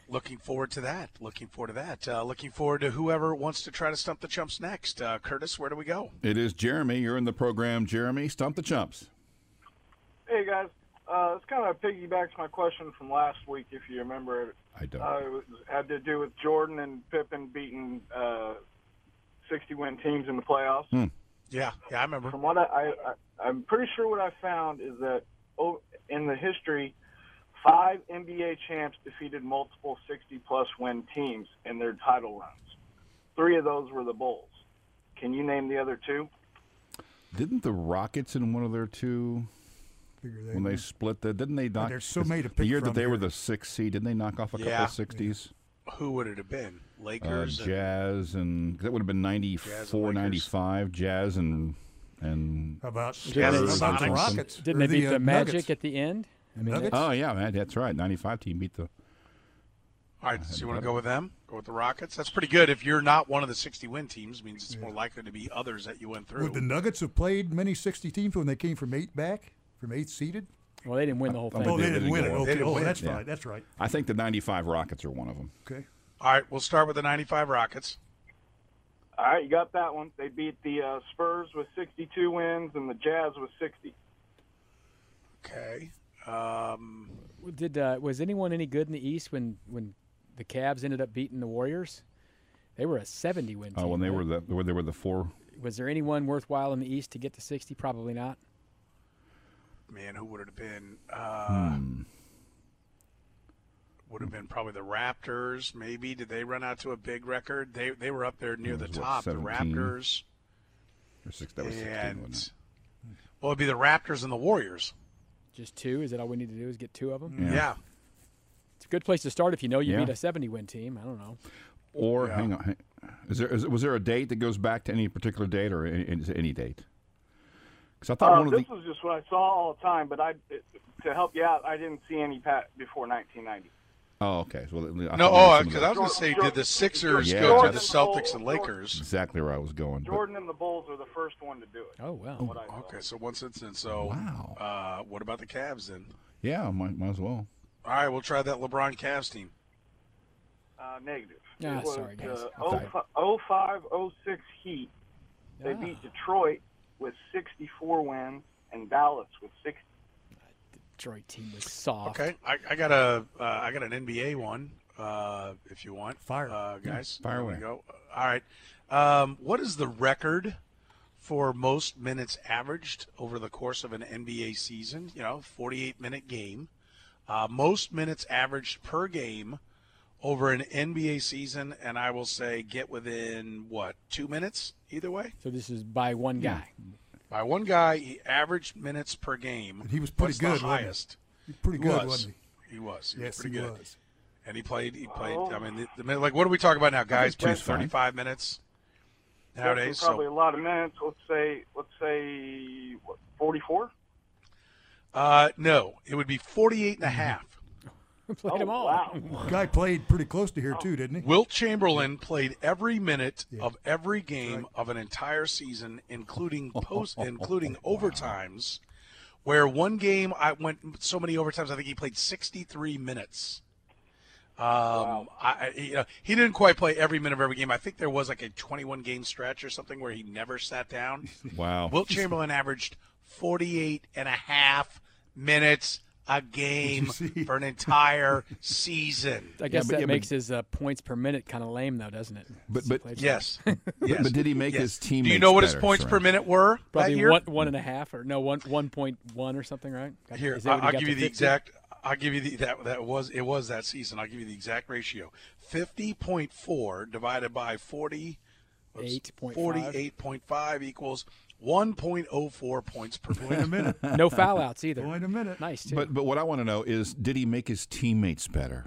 Looking forward to that. Looking forward to that. Uh, looking forward to whoever wants to try to stump the chumps next. Uh, Curtis, where do we go? It is Jeremy. You're in the program, Jeremy. Stump the Chumps. Hey, guys. Uh, this kind of piggybacks my question from last week, if you remember it. I don't. Uh, it was, had to do with Jordan and Pippen beating uh, sixty-win teams in the playoffs. Hmm. Yeah, yeah, I remember. From what I, I, I, I'm pretty sure what I found is that oh, in the history, five N B A champs defeated multiple sixty-plus win teams in their title runs. Three of those were the Bulls. Can you name the other two? Didn't the Rockets in one of their two, Figure when they split the, didn't they knock? there's so many to the pick year that from they were here. the sixth seed, didn't they knock off a couple Yeah. of sixties? Who would it have been? Uh, Lakers? and- Jazz and that would have been ninety-four, Lakers. ninety-five. Jazz and and How about, Yeah, how the about the Sonics. Rockets? Didn't Or they beat the, uh, Magic Nuggets? at the end? I mean, Nuggets? oh yeah, man, that's right. ninety-five team beat the. All right, so you want to go with them? Go with the Rockets? That's pretty good. If you're not one of the sixty-win teams, means it's more likely to be others that you went through. Would the Nuggets have played many sixty teams when they came from eight back, from eight seeded? well, they didn't win the whole Oh, thing. Oh, they they didn't didn't win it. go up. Okay, They didn't oh, win. that's Yeah. right. That's right. I think the ninety-five Rockets are one of them. Okay. All right, we'll start with the ninety-five Rockets. All right, you got that one. They beat the uh, Spurs with sixty-two wins and the Jazz with sixty. Okay. Um, Did uh, was anyone any good in the East when when the Cavs ended up beating the Warriors? They were a seventy-win team. Oh, when they right? were the when they were the four. Was there anyone worthwhile in the East to get to sixty? Probably not. man, who would it have been? Uh, Hmm. Would have been probably the Raptors. Maybe did they run out to a big record? They they were up there near It the was, what, top. The seventeen? Raptors Or six, that was sixteen, and wasn't well, it'd be the Raptors and the Warriors. Just two? Is that all we need to do? Is get two of them? Yeah. Yeah. It's a good place to start if you know you Yeah. beat a seventy-win team. I don't know. it? Or Yeah. hang on, hang- is there is, was there a date that goes back to any particular date or any, is it any date? Because I thought Uh, one of this the was just what I saw all the time, but I, it, to help you out, I didn't see any pat before nineteen ninety. oh okay so I No, thought oh, maybe some because of I was going to say, did the Sixers Yeah, go to the that's- Celtics and the- Lakers? exactly where I was going. but- Jordan and the Bulls are the first one to do it. Oh wow. What I saw. Okay, so one instance. So, Wow. uh, what about the Cavs then? yeah, might, might as well. All right, we'll try that LeBron Cavs team. Uh, negative. Ah, it was sorry, guys. uh, Okay. oh five oh six Heat. They Ah. beat Detroit with sixty-four wins and Dallas with sixty. Detroit team was soft. Okay, I, I got a uh, I got an N B A one. Uh, if you want, Fire. uh, guys. fire There we away. go. All right. Um, what is the record for most minutes averaged over the course of an N B A season? You know, forty-eight minute game. Uh, most minutes averaged per game over an N B A season, and I will say get within what two minutes either way. So this is by one guy. By one guy, he averaged minutes per game. And he was pretty What's good, The wasn't he? highest. Pretty He good, was. wasn't He was. He he? was Yes, pretty he good. was. And he played. He played. Oh. I mean, the, the, like, what are we talking about now, guys? two's Playing fine. thirty-five minutes That's nowadays. probably So, a lot of minutes. Let's say, let's say, what, forty-four? uh, no, it would be forty-eight and a half. Played Oh, them all. wow. Guy played pretty close to here too, didn't he? Wilt Chamberlain played every minute Yeah. of every game of an entire season, including post, including overtimes. Where one game I went so many overtimes, I think he played sixty-three minutes. Um, I, I- you know, he didn't quite play every minute of every game. I think there was like a twenty-one game stretch or something where he never sat down. Wow. Wilt Chamberlain averaged forty-eight and a half minutes a game see? for an entire season. I guess but- that yeah, but- makes his uh, points per minute kind of lame, though, doesn't it? But- Since he but- played so Yes. much. yes. But did he make Yes. his teammates Do you know what his better, points Saran? per minute were that Probably year? one one and a half, or no, one one point one or something, right? Here, Is that what he I'll got give to you the fifty? exact. I'll give you the that that was it was that season. I'll give you the exact ratio. Fifty point four divided by forty. Eight point five. Forty-eight point five equals one point oh four points per Wait a minute. minute. No foul outs either. Wait a minute. Nice too. But but what I want to know is, did he make his teammates better?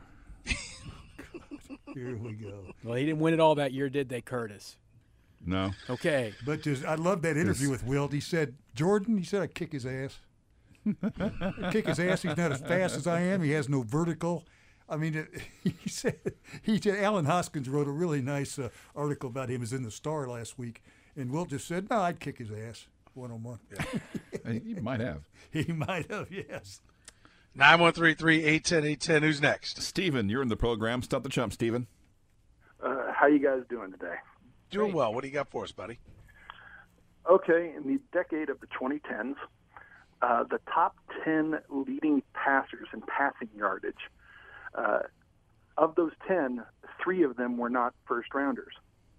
Here we go. Well, he didn't win it all that year, did they, Curtis? No. Okay. But just, I love that interview with Wilt. He said, Jordan, he said, I'd kick his ass. I'd kick his ass. He's not as fast as I am. He has no vertical. I mean, it, he said, he said, Alan Hoskins wrote a really nice uh, article about him. It was in the Star last week. And Wilt just said, no, I'd kick his ass one on one. He might have. He might have, yes. nine one three, three eight one zero, eight one zero. Who's next? Steven, you're in the program. Stump the Chump, Steven. Uh, how you guys doing today? Doing well. What do you got for us, buddy? Okay, in the decade of the twenty tens, uh, the top ten leading passers in passing yardage, uh, of those ten, three of them were not first-rounders.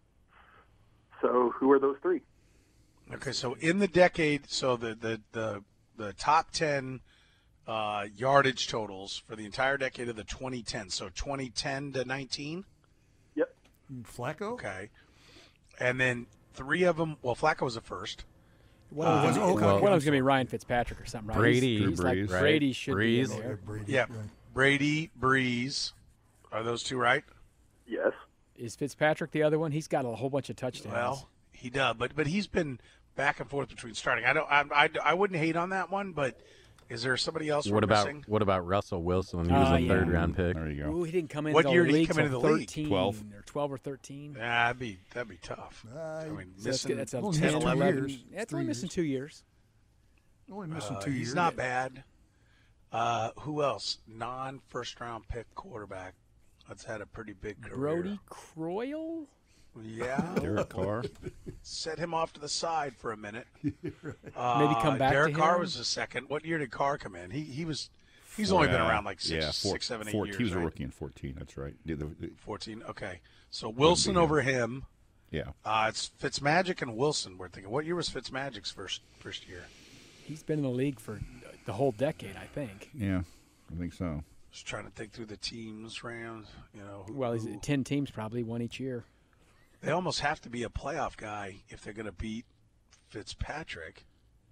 So who are those three? Okay, so in the decade, so the the the, the top ten uh, yardage totals for the entire decade of the twenty tens, so twenty ten to nineteen? Yep. Flacco? Okay. And then three of them, well, Flacco was the first. One of them was, Uh, one well, of them's going to be Ryan Fitzpatrick or something, right? Brady. He's, he's Drew like, Brees. Brady should Brees. be in there. Brady, Yeah, right. Brady, Breeze. Are those two right? Yes. Is Fitzpatrick the other one? He's got a whole bunch of touchdowns. Well, he does, but but he's been back and forth between starting. I don't, I, I, I wouldn't hate on that one, but is there somebody else What we're about missing? what about Russell Wilson? He was Uh, a yeah. third round pick. There you go. Ooh, he didn't come into What the year did he league come till into the league? thirteen twelve. or twelve or thirteen. Yeah, that'd be that'd be tough. Uh, I mean, So that's, missing good. that's a Only ten, missed two eleven. years. Yeah, it's Three only missing years. two years. Only missing uh, two years. he's not bad. Uh, who else? Non-first round pick quarterback that's had a pretty big career. Brody Croyle? Yeah. Derek Carr. Set him off to the side for a minute. Maybe Uh, come back Derek to Carr him? was the second. What year did Carr come in? He he was. He's only been Uh, around like six, yeah, four, six, seven, eight four, years. He was a right? rookie in fourteen. That's right. The- the- the- Fourteen. Okay. So Wilson be him. over him. yeah. Uh, it's Fitzmagic and Wilson. We're thinking. What year was Fitzmagic's first first year? He's been in the league for the whole decade, I think. Yeah, I think so. Just trying to think through the teams, Rams. You know. Who, Well, he's who- ten teams probably, one each year. They almost have to be a playoff guy if they're going to beat Fitzpatrick.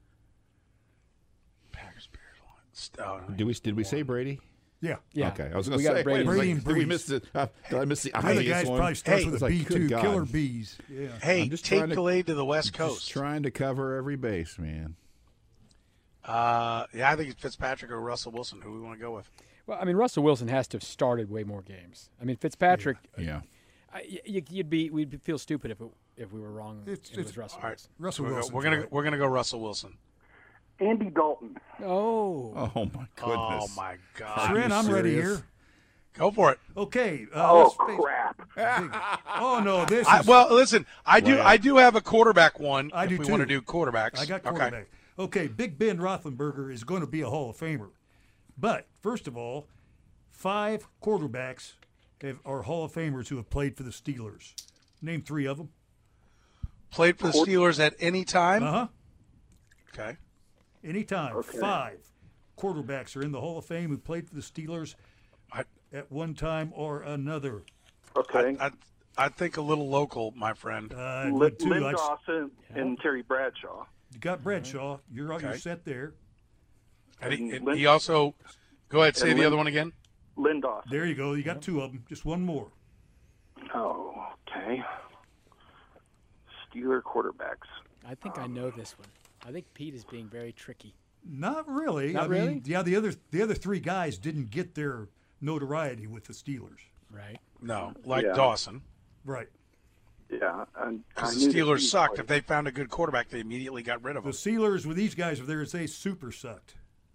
Packers, Bears, Lions. Oh, Did we did we say Brady? Yeah. Yeah. Okay, I was going We to got say. Brady wait, Brady like, and did we Brees. miss the? Uh, did I miss the The other obvious guy's one? probably starts Hey, with it's a like, B good two, God. Killer Bees. Yeah. Hey, I'm just take trying to- Gallade to the West Just Coast. trying to cover every base, man. Uh, yeah, I think it's Fitzpatrick or Russell Wilson. Who we want to go with? Well, I mean, Russell Wilson has to have started way more games. I mean, Fitzpatrick, Yeah. I, y- you'd be, we'd feel stupid if it, if we were wrong. It's- and it it's- was Russell All right, Wilson. Russell we're, Wilson. go, we're gonna we're gonna go Russell Wilson. Andy Dalton. Oh, Oh my goodness. Oh my God! Trent, I'm ready serious? here. Go for it. Okay. Uh, Oh, let's face- crap. Big- oh no, this I, is. well, listen, I do Wow. I do have a quarterback one. I if do we too. want to do quarterbacks. I got Okay. quarterback. Okay. Big Ben Roethlisberger is going to be a Hall of Famer, but first of all, five quarterbacks have, are Hall of Famers who have played for the Steelers. Name three of them. Played for the Steelers at any time. Uh huh. Okay. Anytime. Okay. Five quarterbacks are in the Hall of Fame who played for the Steelers I at one time or another. Okay. I, I think a little local, my friend. Uh, I Lin, would too. Lynn I s- Dawson and Terry Bradshaw. you got Bradshaw. You're on your Okay. set there. And he, and and Lin- he also. Go ahead, say and the Lin- other one again. Lynn Dawson. There you go. You got two of them. Just one more. Oh, okay. Steeler quarterbacks. I think I know this one. I think Pete is being very tricky. Not really. Not I really? mean, yeah, the other the other three guys didn't get their notoriety with the Steelers. Right. No, like Yeah. Dawson. Right. Yeah. And I Because knew the that Steelers he sucked. played. If they found a good quarterback, they immediately got rid of The him. Steelers with these guys, if they say super sucked.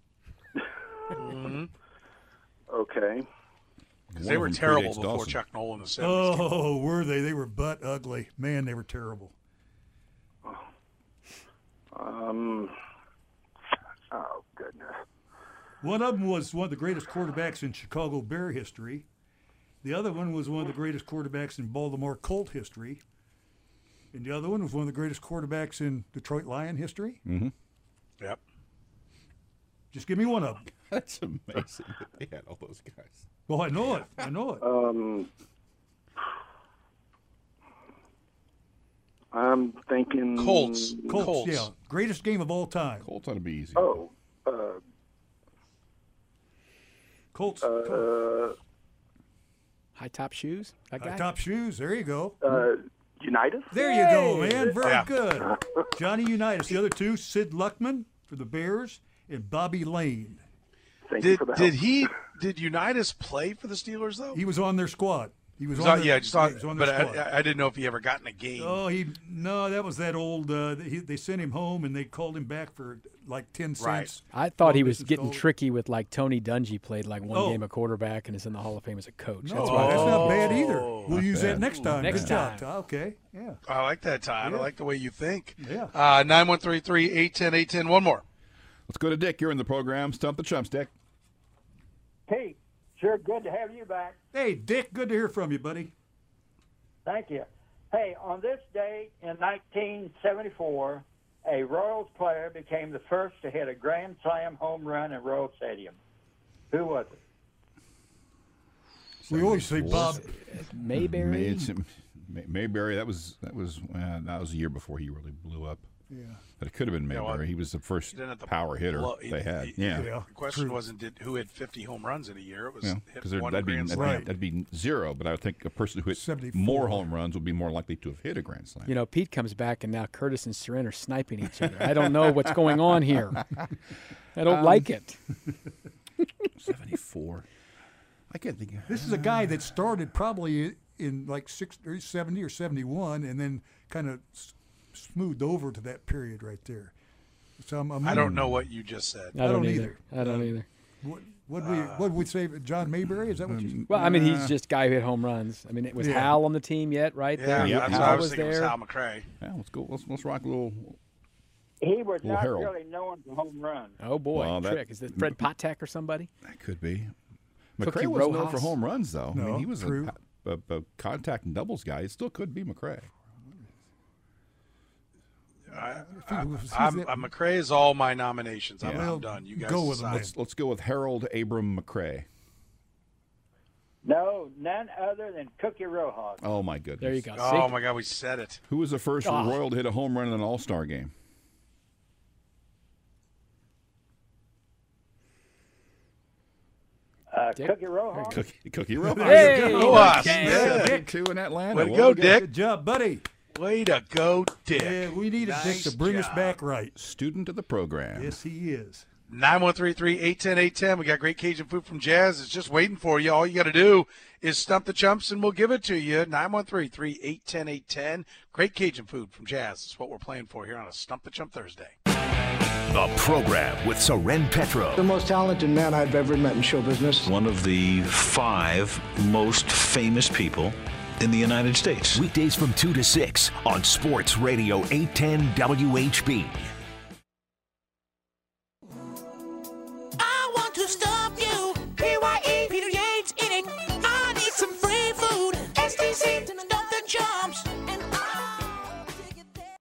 Mhm. Okay. Because One they of were them terrible predates before Dawson. Chuck Nolan in the seventies. Oh, were they? They were butt ugly. Man, they were terrible. Um. Oh goodness. One of them was one of the greatest quarterbacks in Chicago Bear history. The other one was one of the greatest quarterbacks in Baltimore Colt history. And the other one was one of the greatest quarterbacks in Detroit Lion history. Mm-hmm. Yep. Just give me one of them. That's amazing that they had all those guys. Well, I know it. I know it. Um. I'm thinking Colts. Colts, Colts. yeah. Greatest game of all time. Colts ought to be easy. Oh. Uh. Colts. Uh. High top shoes. That guy. High top shoes. There you go. uh Unitas. There you go, man. Very Yeah. good. Johnny Unitas. The other two, Sid Luckman for the Bears and Bobby Lane. Thank you Did for the did help. he did Unitas play for the Steelers though? He was on their squad. He was, was on on, the, yeah, just on, he was on but the squad. I, I didn't know if he ever got in a game. Oh, he no, that was that old. Uh, he, they sent him home and they called him back for like ten Right. cents. I thought he Long was distance getting goal. tricky with like Tony Dungy played like one Oh. game of quarterback and is in the Hall of Fame as a coach. No, That's that's, why I thought- not bad either. Oh, We'll not use that bad. next time. Next Good job, time. Todd. Okay, yeah. I like that, Todd. Yeah. I like the way you think. Yeah. Uh, nine one three three, eight one zero, eight one zero. One more. Let's go to Dick. You're in the program. Stump the Chumps, Dick. Pete, sure good to have you back. Hey, Dick, good to hear from you, buddy. Thank you. Hey, on this day in nineteen seventy-four, a Royals player became the first to hit a Grand Slam home run at Royal Stadium. Who was it? We always say Bob Mayberry. May, it's, May, Mayberry. That was that was uh, that was a year before he really blew up. Yeah. But it could have been Yeah, Mayberry. well, he was the first He didn't have to power hitter blow- he- they had. he- yeah. Yeah. The question True. wasn't did who hit fifty home runs in a year. It was Yeah, hit because one that'd be Grand that'd, Slam. be that'd be zero. But I would think a person who hit seventy-four. more home runs would be more likely to have hit a grand slam. You know, Pete comes back and now Curtis and Seren are sniping each other. I don't know what's going on here. I don't Um, like it. seventy-four. I can't think. Of, This is a guy that started probably in like six, or seventy or seventy-one, and then kind of s- smoothed over to that period right there. So I'm, I'm I don't know what you just said. I don't, don't either. either. I don't either. What would we what would we say? John Mayberry? Is that what you? Well, I mean, Uh, he's just a guy who hit home runs. I mean, it was Yeah. Hal on the team yet, right Yeah, there. Yeah, that's Hal what I was was thinking. It there. was Hal McRae. yeah, let's go. Let's let's rock a little. He was Little not Harold. really known for home runs. Oh boy, Well, that- trick! Is it Fred Potak or somebody? That could be. Cookie McRae wasn't known Rojas? for home runs though. I No, mean, he was true. a, a, a contact and doubles guy. It still could be McRae. I, he I, was- he's I'm, that- I'm McRae is all my nominations. I'm, Yeah. I'm done. You guys Go with him. decide. Let's let's go with Harold Abram McRae. No, none other than Cookie Rojas. Oh my goodness. There you go. Oh See? my God, we said it. Who was the first Ah. Royal to hit a home run in an All Star game? Uh, Dick? Cookie Rojas. Cookie, Cookie Rojas. Hey, Rojas. okay. Yeah. seventy-two in Atlanta. Way to Well, go, we got Dick. Good job, buddy. Way to go, Dick. Yeah, we needed Nice Dick to bring us job. back right. Student of the program. Yes, he is. nine one three three, eight one zero, eight one zero. We got great Cajun food from Jazz. It's just waiting for you. All you got to do is stump the chumps and we'll give it to you. nine one three three, eight one zero, eight one zero. Great Cajun food from Jazz. That's what we're playing for here on a Stump the Chump Thursday. The program with Soren Petro. The most talented man I've ever met in show business. One of the five most famous people in the United States. Weekdays from two to six on Sports Radio eight ten W H B. I want to stump you. P Y E, Peter Yates in it. I need some free food. S T C, stump the chumps. And I'll take it there.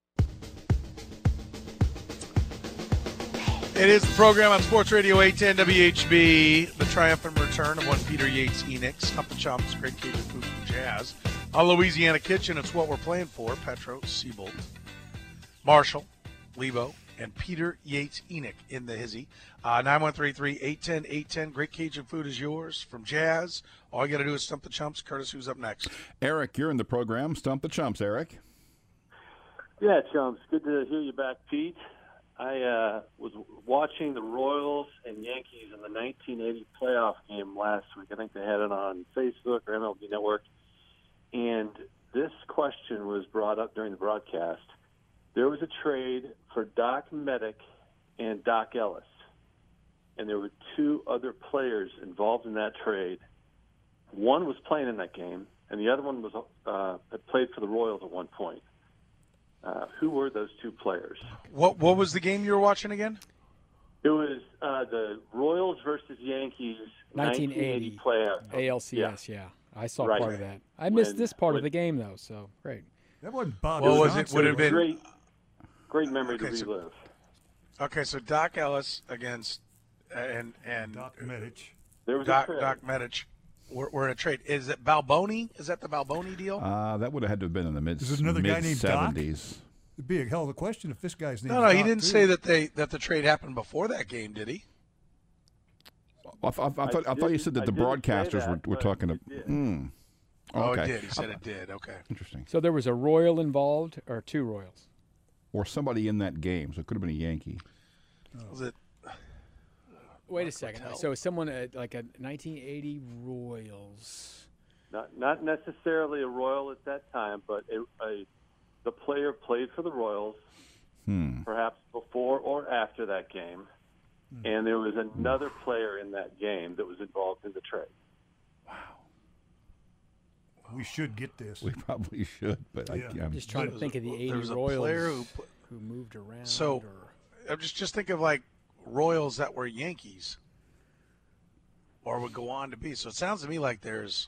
It is the program on Sports Radio eight ten W H B. The triumphant return of one Peter Yates Enoch. Stump the Chumps, great Cajun food from Jazz. On Louisiana Kitchen, it's what we're playing for. Petro, Siebold, Marshall, Lebo, and Peter Yates Enoch in the hizzy. Uh, nine one three three, eight one zero, eight one zero. Great Cajun food is yours from Jazz. All you got to do is stump the chumps. Curtis, who's up next? Eric, you're in the program. Stump the Chumps, Eric. Yeah, chums. Good to hear you back, Pete. I uh, was watching the Royals and Yankees in the nineteen eighty playoff game last week. I think they had it on Facebook or M L B Network. And this question was brought up during the broadcast. There was a trade for Doc Medic and Doc Ellis. And there were two other players involved in that trade. One was playing in that game, and the other one was uh, had played for the Royals at one point. Uh, who were those two players? What What was the game you were watching again? It was uh, the Royals versus Yankees nineteen nineteen eighty eighty playoff. A L C S, yeah. I saw Right. part of that. I missed When- this part when- of the game, though, so great. That wasn't Bob. What was it? Johnson. Would it have been? Great, great memory Okay, to so- relive. Okay, so Doc Ellis against uh, and and Doc Medich. There was Doc a trade. Doc Medich. We're, we're in a trade. Is it Balboni? Is that the Balboni deal? Uh, that would have had to have been in the mid Is there another guy named Doc? seventies. It'd be a hell of a question if this guy's name. no, no, he didn't say that they that the trade happened before that game, did he? I, I, I, thought, I thought you didn't- said that I the didn't say broadcasters were, that, were but talking it to. did. Mm. Oh, okay. it did. He said it did. Okay. Interesting. So there was a Royal involved, or two Royals? Or somebody in that game, so it could have been a Yankee. Was it? Wait a second. Mark So someone at like a nineteen eighty Royals. not not necessarily a Royal at that time, but a, a the player played for the Royals, Hmm. perhaps before or after that game, and there was another player in that game that was involved in the trade. We should get this. We probably should, but Yeah. I, I'm Just trying to There think of was the a- there eighty was a Royals player who who, moved around. So, or, I'm just just think of like Royals that were Yankees, or would go on to be. So it sounds to me like there's.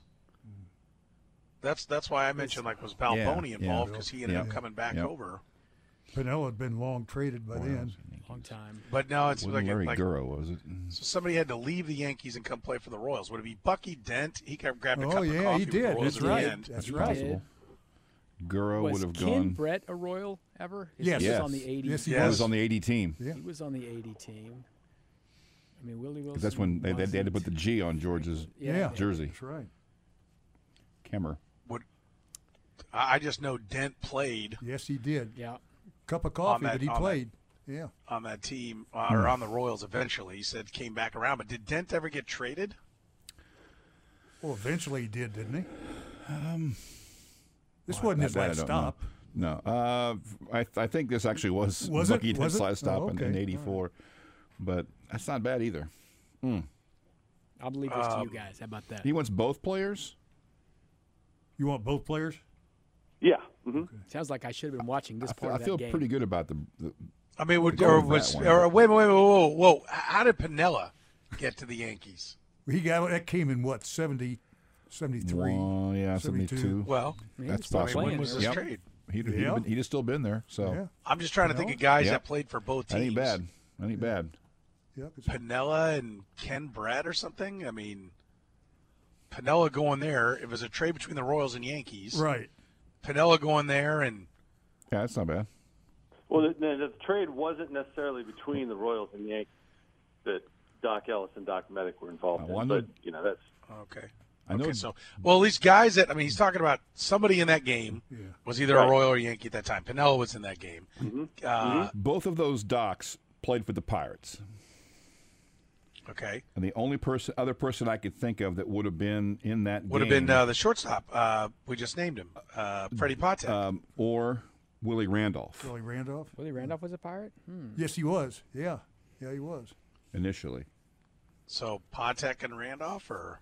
That's that's why I mentioned like was Balboni Yeah, involved yeah. because he ended Yeah. up coming back Yep. over. Pinella had been long traded by then. long time. But now it's Wasn't like Larry like Gurrow, was it? so somebody had to leave the Yankees and come play for the Royals. Would it be Bucky Dent? He grabbed a Oh, cup of yeah, coffee he with the did. Royals That's at the right. end. That's He right. did. Gurrow Was would have Ken gone. Brett a Royal ever? His Yes. He Yes. was on the eighty. Yes, he He Yes. was on the eighty team. Yeah. He was on the eighty team. I mean, Willie Wilson. Because that's when they, they had to put the wasn't. G on George's Yeah. jersey. That's right. Kemmer. Would I I just know Dent played Yes, he did. Yeah. Cup of coffee that- that he on that- played. Yeah. on that team uh, or on the Royals eventually. He said came back around, but did Dent ever get traded? Well, eventually he did, didn't he? Um, This wasn't his that I last don't stop. know. No, uh, I I think this actually was, Was it? Bucky Was Dent's it? last stop Oh, in, okay. in eighty-four, but that's not bad either. Mm. I'll leave this to Um, you guys. How about that? He wants both players. You want both players? Yeah. Mm-hmm. Sounds like I should have been watching this I feel, part I of that feel game. pretty good about the. the I mean, would, Go or with was that one. or wait, wait, wait, whoa, whoa, whoa! How did Pinella get to the Yankees? He got that came in what seventy, seventy-three. Well, yeah, seventy-two. seventy-two. Well, I mean, he That's was still possible. playing when was there. this Yep. trade? He'd, he'd, Yeah. been, he'd have still been there. So Yeah. I'm just trying to think Pinella? of guys Yep. that played for both that teams. ain't bad. That ain't bad. Yeah, 'cause- Pinella and Ken Brett or something. I mean, Pinella going there. It was a trade between the Royals and Yankees. right. Pinella going there, and Yeah, that's not bad. Well, the, the, the trade wasn't necessarily between the Royals and Yankees that Doc Ellis and Doc Medic were involved I in, wondered- but you know that's okay. I know. Okay, so well, at least guys that I mean, he's talking about somebody in that game Yeah. was either Right. a Royal or Yankee at that time. Pinella was in that game. Mm-hmm. Uh, both of those docs played for the Pirates, Okay, and the only person, other person I could think of that would have been in that would have game, been uh, the shortstop. Uh, we just named him, uh, Freddie Patek. um, or Willie Randolph Billy Randolph. Willie Randolph was a Pirate? Hmm. Yes, he was. Yeah. Yeah, he was. initially. so Patek and Randolph, or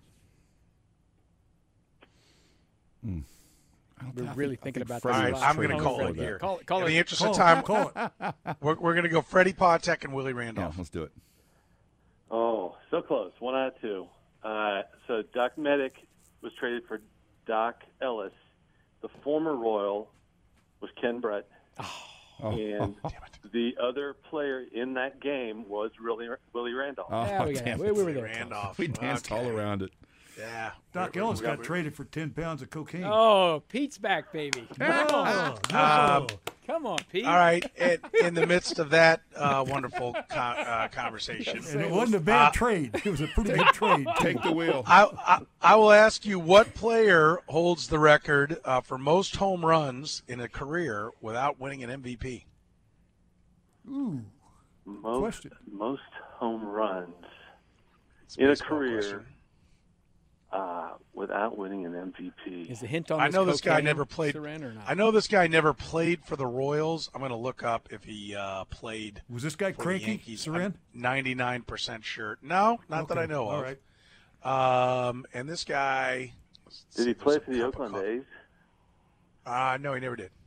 I don't We're think- I really think- I thinking think about Freddie all this. right, was I'm going to traded call before it that. here. Call it- call in it. the interest Call of it, time, call it. we're, we're going to go Freddie Patek and Willie Yeah, Randolph. let's do it. oh so close, one out of two. Uh, so Doc Medic was traded for Doc Ellis. The former Royal was Ken Brett, Oh, and the other player in that game was really Willie Randolph. oh, Yeah, we got damn it. it. We were there. Randolph. We danced Okay. all around it. Yeah. Doc We're- Ellis we're- got traded for ten pounds of cocaine. Oh, Pete's back, baby. Come No, on. no. Um, Come on, Pete. All right. In, in the midst of that uh, wonderful co- uh, conversation, And it wasn't a bad Uh, trade. It was a pretty good trade. Take the wheel. I, I I will ask you what player holds the record uh, for most home runs in a career without winning an M V P? Ooh. Most Question. most home runs It's in a baseball career question. uh, without winning an M V P. Is the hint on I this know this guy cocaine, never played. Saran, or not? I know this guy never played for the Royals. I'm going to look up if he uh, played. Was this guy for the cranky, Yankees. Saran? I'm ninety-nine percent sure. No, not that Okay, I know all of. right. Um, and this guy. Did he play for the Oakland A's? Uh, no, he never did.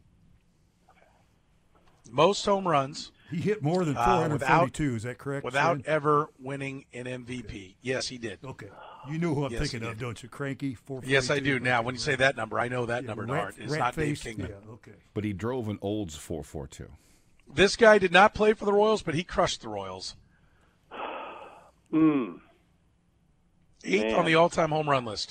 Most home runs He hit more than Uh, four hundred thirty-two. Is that correct? without Saran? ever winning an M V P. Yes, he did. Okay. You know who I'm Yes, thinking he of, did. don't you? Cranky, four forty-two. Yes, I do. Now, when you say that number, I know that Yeah, number in rat- heart. It's not Dave rat-faced, Kingman. Yeah, okay. But he drove an Olds four four two. This guy did not play for the Royals, but he crushed the Royals. Hmm. Eighth Man. on the all-time home run list.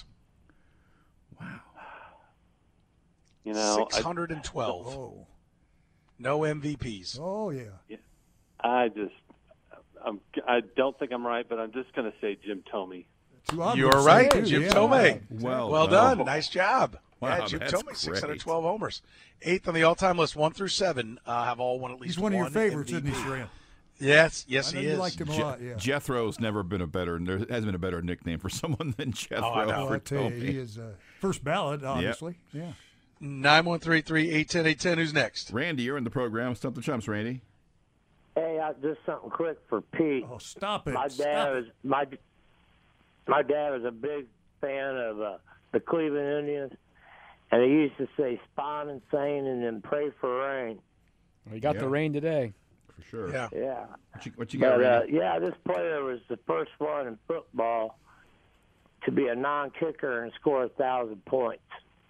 You know, six hundred twelve. Oh. No M V Ps. Oh, yeah. I, I just, I'm, I don't think I'm right, but I'm just going to say Jim Thome. Two odd You're ones, right, too, Jim yeah. Thome. Well, Well done. done. Nice job. Wow, yeah, Jim that's Thome, six hundred twelve homers. Eighth on the all-time list, one through seven, uh, have all won at least He's one of your one favorites, M V P. isn't he, Saran? Yes, yes, I know he you is. liked him a Je- lot, yeah. Jethro's never been a better. There hasn't been a better nickname for someone than Jethro. Oh, I know. Well, for I tell you, Tony. he is uh, first ballot, obviously. Yeah. nine one three three, eight one zero, eight one zero. Who's next? Randy, you're in the program. Stump the Chumps, Randy. Hey, uh, just something quick for Pete. Oh, stop it! My Stop dad it. was my my dad was a big fan of uh, the Cleveland Indians, and he used to say "spawn and sane" and then pray for rain. We got Yeah. the rain today. For sure. Yeah. Yeah. What you, what you got, But uh, Randy? yeah, this player was the first one in football to be a non-kicker and score a thousand points.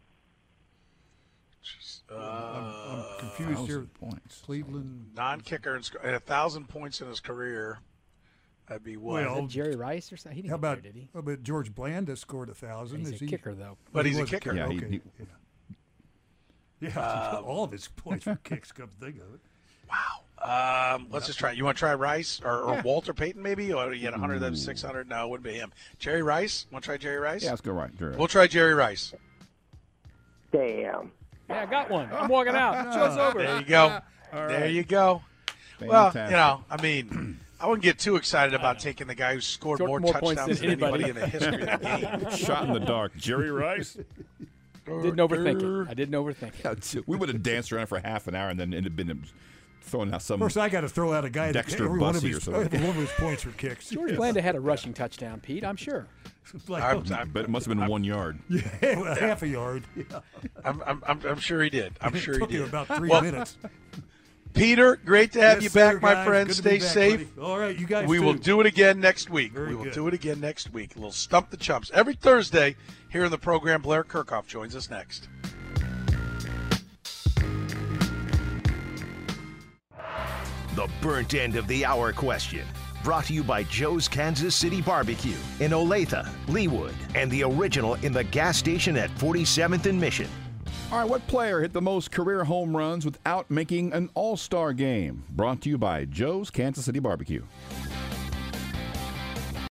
I'm, I'm confused here. Thousand points. Cleveland. Non-kicker and, sc- and a thousand points in his career. That'd be what? Well, Was it Jerry Rice or something? He didn't How about, get there, did he? how about George Blanda scored a thousand? He's Is a he, kicker, though. But he he's a was kicker. Yeah, he- okay. he- yeah. Yeah, all of his points were kicks. Come to think of it. Um, let's just try. You want to try Rice or, or Walter Payton maybe? Or you had one hundred, then six hundred. No, it wouldn't be him. Jerry Rice. Want to try Jerry Rice? Yeah, let's go right. Jerry. We'll try Jerry Rice. Damn. Yeah, I got one. I'm walking out. Show's over. There you go. All There right. you go. Well, Fantastic. you know, I mean, I wouldn't get too excited about taking the guy who scored Scored more, more points touchdowns than than anybody. anybody. in the history of the game. Shot in the dark. Jerry Rice. Didn't overthink it. I didn't overthink it. We would have danced around for half an hour and then ended up been throwing out some. Of course, I got to throw out a guy that Dexter every one of, Bussey or his, something. every one of his points were kicks. George Blanda had a rushing touchdown, Pete, I'm sure. Like, I'm, I'm, but it must have been I'm, one yard. yeah, well, half a yard. Yeah. I'm, I'm, I'm, I'm sure he did. I'm It sure he took did. him about three Well, minutes. Peter, great to have Yes, you sir, back, my guys. friend. Good to Stay be back, safe. buddy. All right, you guys We too. will do it again next week. Very we will good. do it again next week. A little Stump the Chumps. Every Thursday here in the program, Blair Kirchhoff joins us next. The burnt end of the hour question. Brought to you by Joe's Kansas City Barbecue in Olathe, Leawood, and the original in the gas station at forty-seventh and Mission. All right, what player hit the most career home runs without making an all-star game? Brought to you by Joe's Kansas City Barbecue.